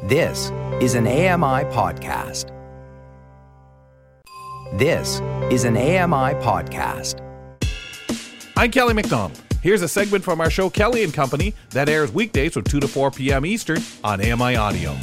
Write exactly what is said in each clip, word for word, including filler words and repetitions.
This is an A M I podcast. This is an A M I podcast. I'm Kelly McDonald. Here's a segment from our show Kelly and Company that airs weekdays from two to four p.m. Eastern on A M I Audio.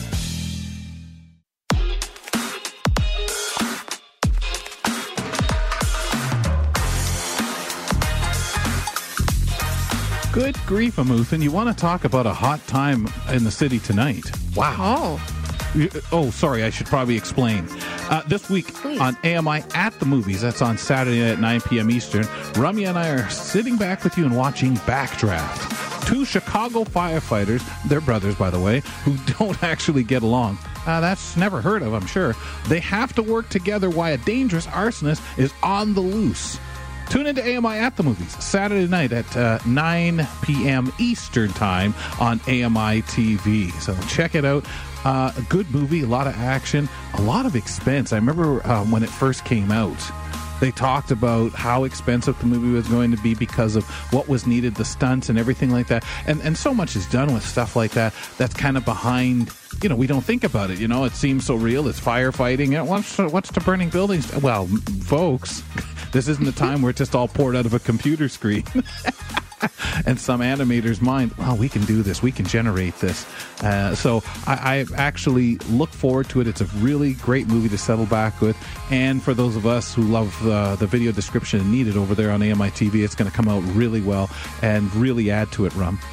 Good grief, Amuthan. You want to talk about a hot time in the city tonight. Wow. Oh. Oh, sorry. I should probably explain. Uh, this week Please. on A M I at the Movies, that's on Saturday night at nine p.m. Eastern, Rummy and I are sitting back with you and watching Backdraft. Two Chicago firefighters, they're brothers, by the way, who don't actually get along. Uh, that's never heard of, I'm sure. They have to work together while a dangerous arsonist is on the loose. Tune into A M I at the Movies Saturday night at uh, nine p.m. Eastern Time on A M I T V. So check it out. Uh, a good movie, a lot of action, a lot of expense. I remember uh, when it first came out, they talked about how expensive the movie was going to be because of what was needed, the stunts and everything like that. And and so much is done with stuff like that that's kind of behind, you know, we don't think about it. You know, it seems so real. It's firefighting. And what's, what's the burning buildings? Well, folks, this isn't the time where it's just all poured out of a computer screen. And some animator's mind, well, we can do this. We can generate this. Uh, so I, I actually look forward to it. It's a really great movie to settle back with. And for those of us who love uh, the video description and need it over there on A M I T V, it's going to come out really well and really add to it, Rum.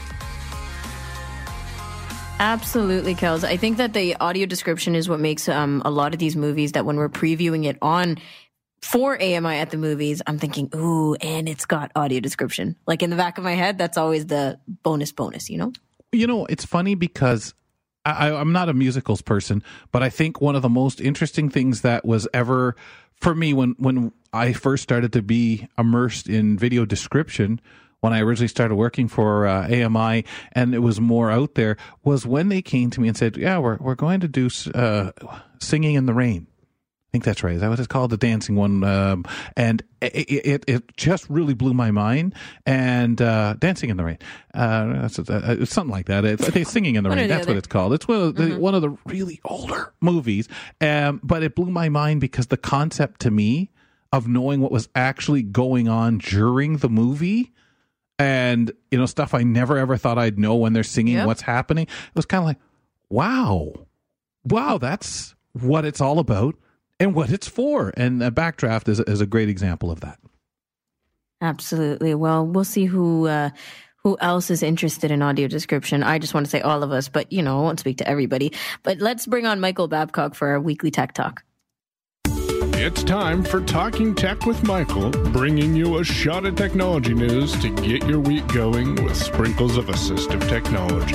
Absolutely, Kels. I think that the audio description is what makes um, a lot of these movies that when we're previewing it on for A M I at the Movies, I'm thinking, ooh, and it's got audio description. Like in the back of my head, that's always the bonus bonus, you know? You know, it's funny because I, I'm not a musicals person, but I think one of the most interesting things that was ever for me when, when I first started to be immersed in video description, when I originally started working for uh, A M I and it was more out there, was when they came to me and said, yeah, we're, we're going to do uh, Singing in the Rain. I think that's right. Is that what it's called? The dancing one. Um, and it, it it just really blew my mind. And uh, Dancing in the Rain. Uh, it's, uh, it's something like that. It's, it's Singing in the Rain. That's what it's called. It's one of the, mm-hmm. one of the really older movies. Um, but it blew my mind because the concept to me of knowing what was actually going on during the movie and, you know, stuff I never ever thought I'd know when they're singing yep. what's happening. It was kind of like, wow. Wow, that's what it's all about. And what it's for. And the Backdraft is, is a great example of that. Absolutely. Well, we'll see who uh, who else is interested in audio description. I just want to say all of us, but, you know, I won't speak to everybody. But let's bring on Michael Babcock for our weekly Tech Talk. It's time for Talking Tech with Michael, bringing you a shot of technology news to get your week going with sprinkles of assistive technology.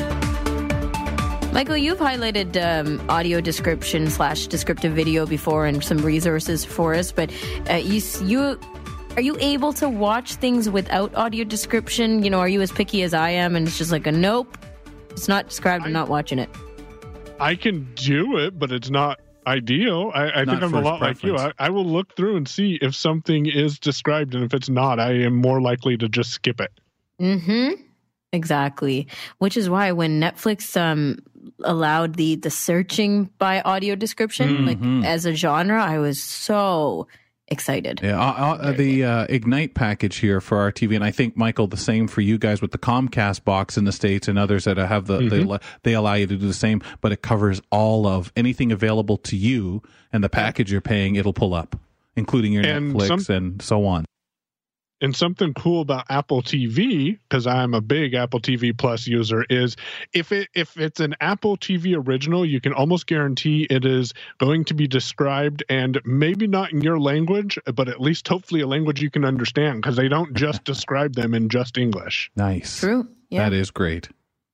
Michael, you've highlighted um, audio description slash descriptive video before and some resources for us, but uh, you, you are you able to watch things without audio description? You know, are you as picky as I am and it's just like a nope, it's not described, I, I'm not watching it? I can do it, but it's not ideal. I, I think I'm a lot preference. like you. I, I will look through and see if something is described, and if it's not, I am more likely to just skip it. Mm-hmm. Exactly. Which is why when Netflix um, allowed the the searching by audio description, mm-hmm. like as a genre, I was so excited. Yeah, uh, uh, the uh, Ignite package here for our T V, and I think, Michael, the same for you guys with the Comcast box in the States and others that have the, mm-hmm. they, they allow you to do the same, but it covers all of anything available to you, and the package you're paying, it'll pull up, including your and Netflix some- and so on. And something cool about Apple T V, because I'm a big Apple T V Plus user, is if it if it's an Apple T V original, you can almost guarantee it is going to be described, and maybe not in your language, but at least hopefully a language you can understand, because they don't just describe them in just English. Nice. True. Yeah. That is great.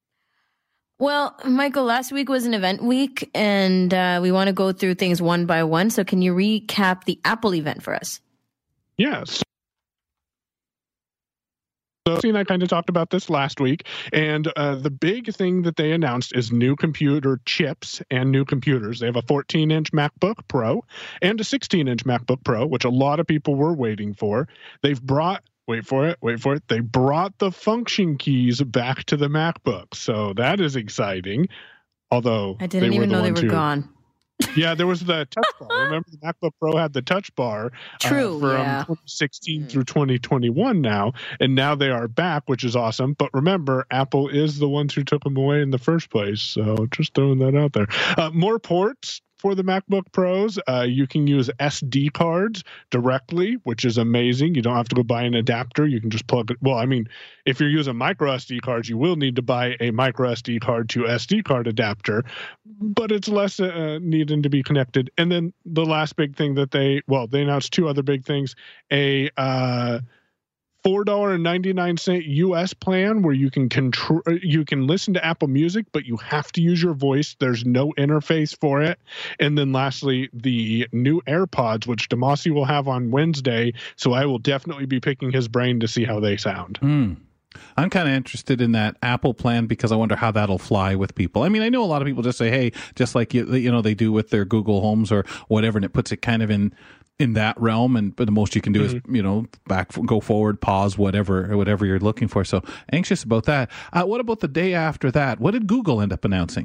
Well, Michael, last week was an event week, and uh, we want to go through things one by one. So can you recap the Apple event for us? Yes. So, and I kind of talked about this last week, and uh, the big thing that they announced is new computer chips and new computers. They have a fourteen-inch MacBook Pro and a sixteen-inch MacBook Pro, which a lot of people were waiting for. They've brought, wait for it, wait for it, they brought the function keys back to the MacBook, so that is exciting. Although I didn't they even were the know they ones were who, gone. Yeah, there was the touch bar. Remember, the MacBook Pro had the touch bar True, uh, from yeah. twenty sixteen through twenty twenty-one now, and now they are back, which is awesome. But remember, Apple is the ones who took them away in the first place, so just throwing that out there. Uh, more ports for the MacBook Pros. Uh, you can use S D cards directly, which is amazing. You don't have to go buy an adapter. You can just plug it. Well, I mean, if you're using micro S D cards, you will need to buy a micro S D card to S D card adapter, but it's less uh, needing to be connected. And then the last big thing that they, well, they announced two other big things, a uh, four dollars and ninety-nine cents U S plan where you can control, you can listen to Apple Music, but you have to use your voice. There's no interface for it. And then lastly, the new AirPods, which Demasi will have on Wednesday. So I will definitely be picking his brain to see how they sound. Mm. I'm kind of interested in that Apple plan because I wonder how that'll fly with people. I mean, I know a lot of people just say, hey, just like you, you know, they do with their Google Homes or whatever, and it puts it kind of in in that realm, and but the most you can do mm-hmm. is, you know, back, go forward, pause, whatever, whatever you're looking for. So anxious about that. Uh, what about the day after that? What did Google end up announcing?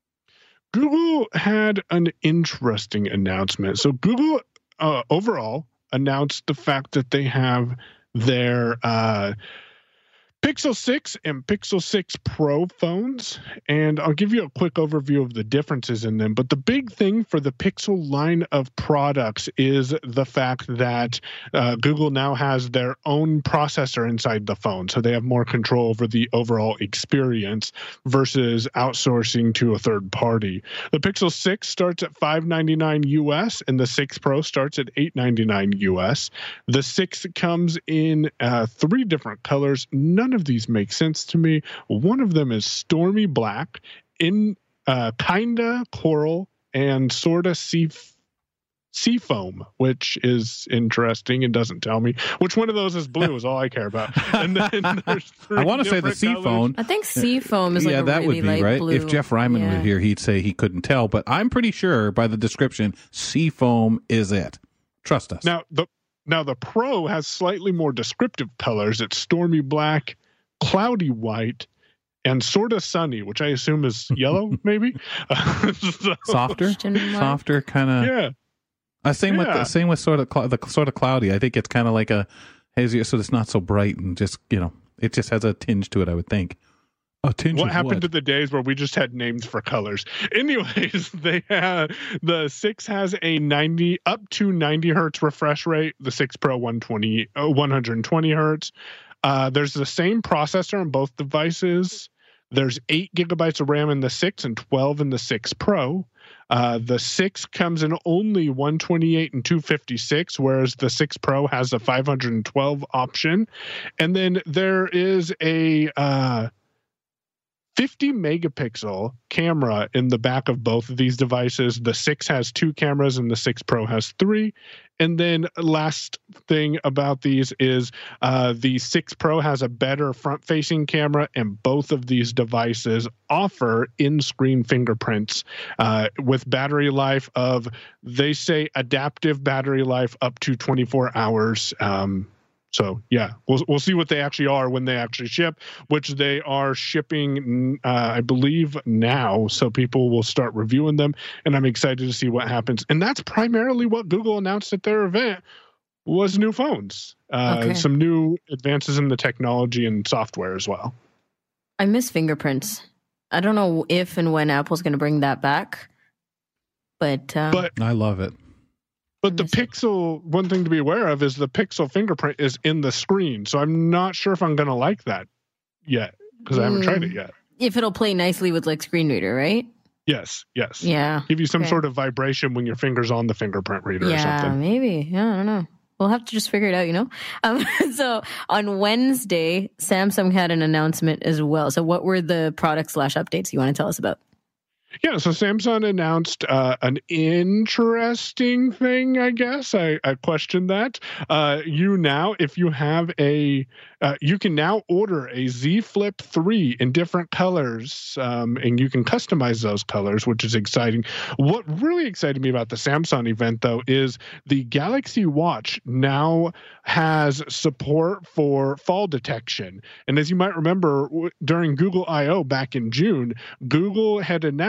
Google had an interesting announcement. So Google uh, overall announced the fact that they have their uh, Pixel six and Pixel six Pro phones, and I'll give you a quick overview of the differences in them. But the big thing for the Pixel line of products is the fact that uh, Google now has their own processor inside the phone, so they have more control over the overall experience versus outsourcing to a third party. The Pixel six starts at five ninety-nine U S, and the six Pro starts at eight ninety-nine U S. The six comes in uh, three different colors. None of these make sense to me. One of them is stormy black, in uh, kinda coral, and sorta sea sea foam, which is interesting and doesn't tell me which one of those is blue. Is all I care about. And then there's three I want to say the sea colors. foam. I think sea foam is like yeah, a that really would be light right. blue. If Jeff Ryman yeah. were here, he'd say he couldn't tell, but I'm pretty sure by the description, sea foam is it. Trust us. Now the now the Pro has slightly more descriptive colors. It's stormy black, cloudy white, and sort of sunny, which I assume is yellow, maybe. Uh, so, softer, softer, kind of. Yeah. Uh, same yeah. with the, same with sort of cl- the sort of cloudy. I think it's kind of like a hazy, so it's not so bright and just, you know, it just has a tinge to it. I would think. A tinge. What of happened what? to the days where we just had names for colors? Anyways, they have the six has a ninety up to ninety hertz refresh rate. The six Pro one twenty, uh, one hundred twenty hertz. Uh, there's the same processor on both devices. There's eight gigabytes of RAM in the six and twelve in the six Pro. Uh, the six comes in only one twenty-eight and two fifty-six, whereas the six Pro has a five hundred twelve option. And then there is a uh, fifty megapixel camera in the back of both of these devices. The six has two cameras and the six Pro has three. And then last thing about these is uh, the six Pro has a better front-facing camera, and both of these devices offer in-screen fingerprints uh, with battery life of, they say, adaptive battery life up to twenty-four hours. Um, So yeah, we'll we'll see what they actually are when they actually ship, which they are shipping, uh, I believe now. So people will start reviewing them, and I'm excited to see what happens. And that's primarily what Google announced at their event was new phones, uh, Okay. some new advances in the technology and software as well. I miss fingerprints. I don't know if and when Apple's going to bring that back, but um, But I love it. But the Let me see. Pixel, one thing to be aware of is the Pixel fingerprint is in the screen. So I'm not sure if I'm going to like that yet because I haven't Mm. tried it yet. if it'll play nicely with like screen reader, right? Yes, yes. Yeah. Give you some Okay. sort of vibration when your finger's on the fingerprint reader or Yeah, something. maybe. Yeah, I don't know. We'll have to just figure it out, you know? Um, so on Wednesday, Samsung had an announcement as well. So what were the product slash updates you want to tell us about? Yeah, so Samsung announced uh, an interesting thing, I guess. I, I questioned that. Uh, you now, if you have a, uh, you can now order a Z Flip three in different colors, um, and you can customize those colors, which is exciting. What really excited me about the Samsung event, though, is the Galaxy Watch now has support for fall detection. And as you might remember, w- during Google I O back in June, Google had announced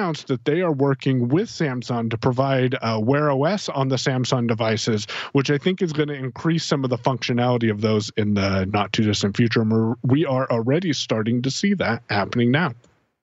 announced that they are working with Samsung to provide uh, Wear O S on the Samsung devices, which I think is going to increase some of the functionality of those in the not too distant future. And we're, we are already starting to see that happening now.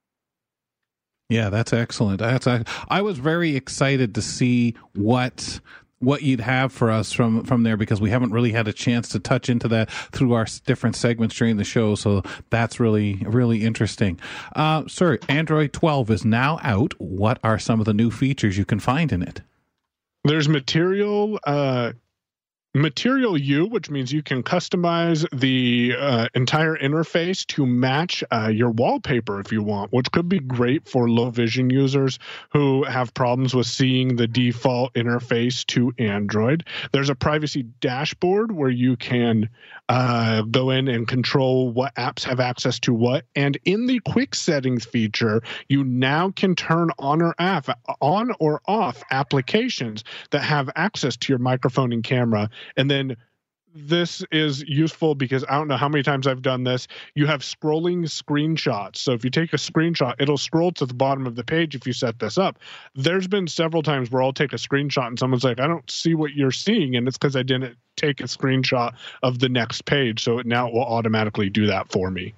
Yeah, that's excellent. That's I, I was very excited to see what what you'd have for us from from there, because we haven't really had a chance to touch into that through our different segments during the show. So that's really, really interesting. Uh, sir, Android twelve is now out. What are some of the new features you can find in it? There's material uh Material U, which means you can customize the uh, entire interface to match uh, your wallpaper if you want, which could be great for low vision users who have problems with seeing the default interface to Android. There's a privacy dashboard where you can uh, go in and control what apps have access to what. And in the quick settings feature, you now can turn on or off, on or off applications that have access to your microphone and camera. And then this is useful because I don't know how many times I've done this. You have scrolling screenshots. So if you take a screenshot, it'll scroll to the bottom of the page if you set this up. There's been several times where I'll take a screenshot and someone's like, I don't see what you're seeing. And it's because I didn't take a screenshot of the next page. So now it will automatically do that for me.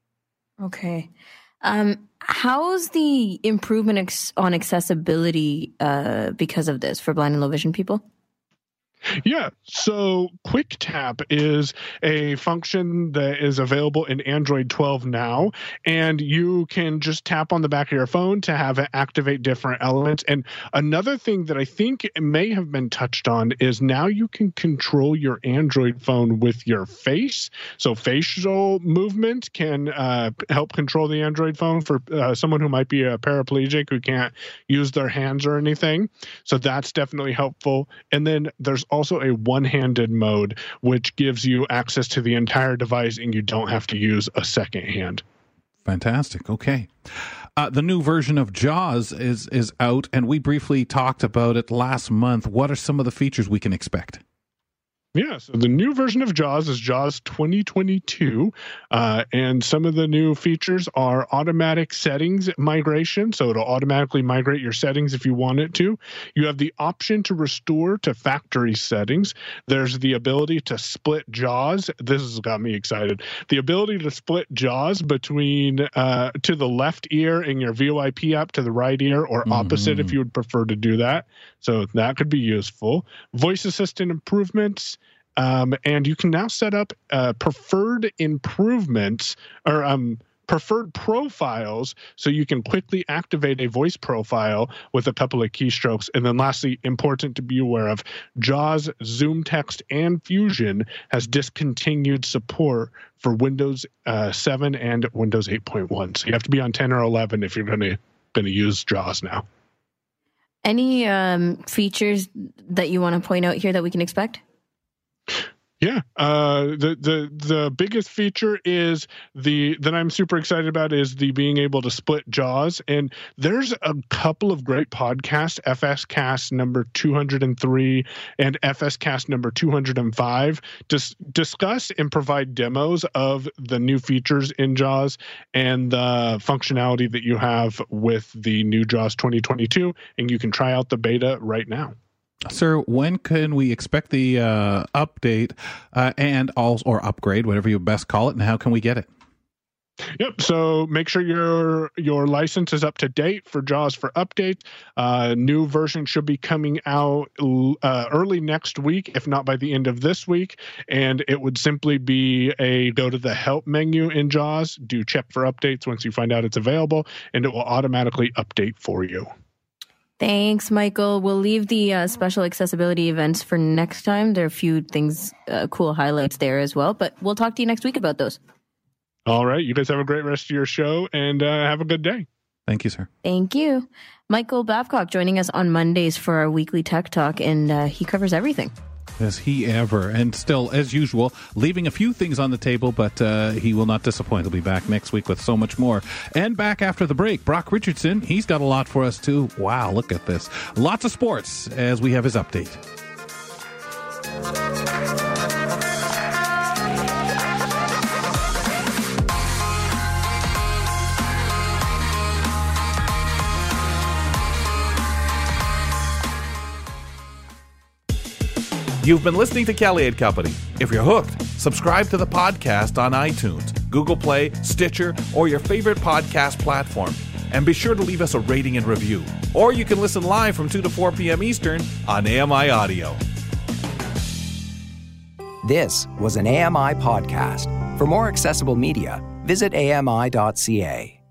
Okay. Um, how's the improvement ex- on accessibility uh, because of this for blind and low vision people? Yeah, so Quick Tap is a function that is available in Android twelve now, and you can just tap on the back of your phone to have it activate different elements. And another thing that I think may have been touched on is now you can control your Android phone with your face. So facial movement can uh, help control the Android phone for uh, someone who might be a paraplegic who can't use their hands or anything. So that's definitely helpful. And then there's also a one-handed mode, which gives you access to the entire device and you don't have to use a second hand. Fantastic. Okay. Uh, the new version of JAWS is is out, and we briefly talked about it last month. What are some of the features we can expect? Yeah, so the new version of JAWS is JAWS twenty twenty-two, uh, and some of the new features are automatic settings migration, so it'll automatically migrate your settings if you want it to. You have the option to restore to factory settings. There's the ability to split JAWS. This has got me excited. The ability to split JAWS between uh, to the left ear in your V O I P app to the right ear, or opposite mm-hmm. if you would prefer to do that. So that could be useful. Voice assistant improvements. Um, and you can now set up uh, preferred improvements or um, preferred profiles so you can quickly activate a voice profile with a couple of keystrokes. And then lastly, important to be aware of, JAWS, Zoom Text, and Fusion has discontinued support for Windows uh, seven and Windows eight point one. So you have to be on ten or eleven if you're going to going to use JAWS now. Any um, features that you want to point out here that we can expect? Yeah, uh, the the the biggest feature is the that I'm super excited about is the being able to split JAWS. And there's a couple of great podcasts, F S Cast number two hundred three and F S Cast number two hundred five, to discuss and provide demos of the new features in JAWS and the functionality that you have with the new JAWS twenty twenty-two. And you can try out the beta right now. Sir, when can we expect the uh, update uh, and also or upgrade, whatever you best call it, and how can we get it? Yep. So make sure your your license is up to date for JAWS for updates. Uh, new version should be coming out uh, early next week, if not by the end of this week. And it would simply be a go to the help menu in JAWS, do check for updates once you find out it's available, and it will automatically update for you. Thanks, Michael. We'll leave the uh, special accessibility events for next time. There are a few things, uh, cool highlights there as well, but we'll talk to you next week about those. All right. You guys have a great rest of your show and uh, have a good day. Thank you, sir. Thank you. Michael Babcock joining us on Mondays for our weekly Tech Talk, and uh, he covers everything. Does he ever? And still, as usual, leaving a few things on the table, but uh, he will not disappoint. He'll be back next week with so much more. And back after the break, Brock Richardson, he's got a lot for us too. Wow, look at this. Lots of sports as we have his update. You've been listening to Kelly and Company. If you're hooked, subscribe to the podcast on iTunes, Google Play, Stitcher, or your favorite podcast platform. And be sure to leave us a rating and review. Or you can listen live from two to four p.m. Eastern on A M I Audio. This was an A M I podcast. For more accessible media, visit A M I dot C A.